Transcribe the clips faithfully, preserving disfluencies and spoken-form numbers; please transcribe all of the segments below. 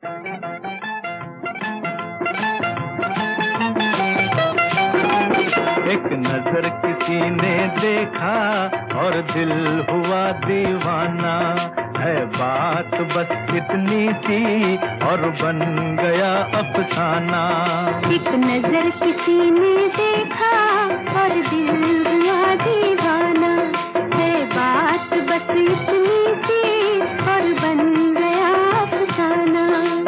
एक नजर किसी ने देखा और दिल हुआ दीवाना, है बात बस इतनी सी और बन गया अफसाना। एक नजर किसी ने देखा और दिल हुआ दीवाना, है बात बस इतनी सी और बन गया अफसाना।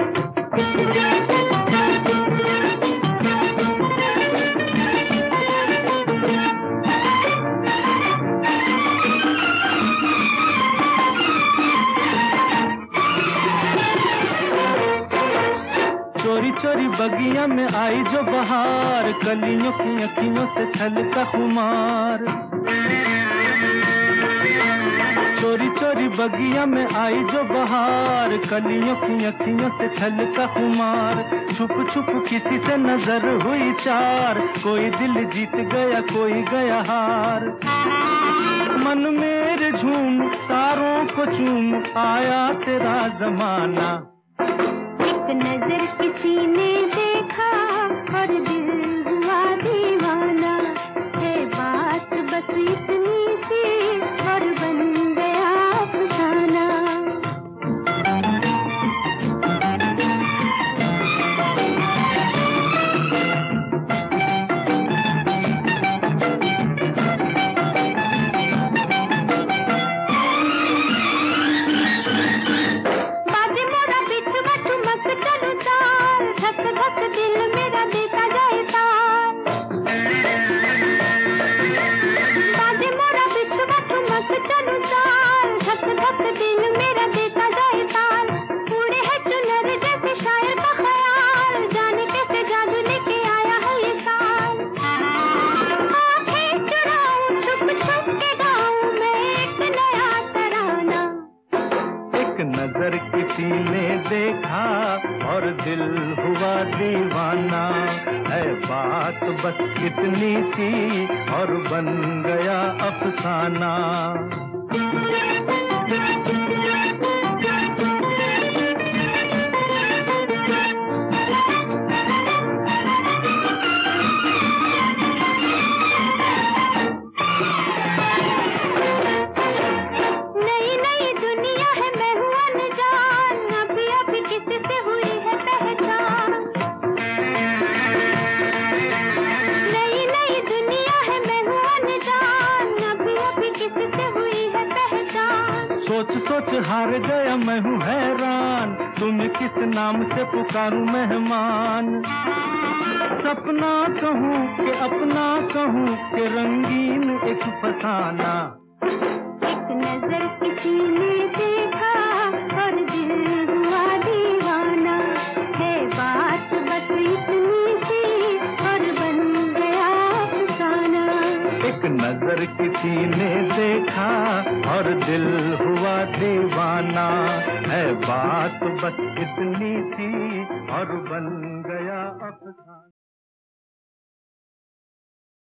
चोरी चोरी बगिया में आई जो बहार, कलियों की अखियों से छलका खुमार। चोरी चोरी बगिया में आई जो बहार, कलियों की अखियों से छलका खुमार। छुप छुप किसी से नजर हुई चार, कोई दिल जीत गया कोई गया हार। मन मेरे झूम तारों को चूम आया तेरा जमाना। एक नजर किसी ने देखा और दिल हुआ दीवाना, है बात बस इतनी सी और बन गया अफसाना। नजर किसी ने देखा और दिल हुआ दीवाना, है बात बस इतनी सी और बन गया अफसाना। सोच सोच हार गया मैं हूँ हैरान, तुम्हें किस नाम से पुकारूं मेहमान। सपना कहूँ कि अपना कहूँ कि रंगीन एक फसाना। एक नजर किसी ने देखा और दिल हुआ दीवाना, है बात बस इतनी सी और बन गया अफसाना। एक नजर किसी ने देखा और दिल हुआ दीवाना, है बात बस इतनी सी और बन गया अफसाना।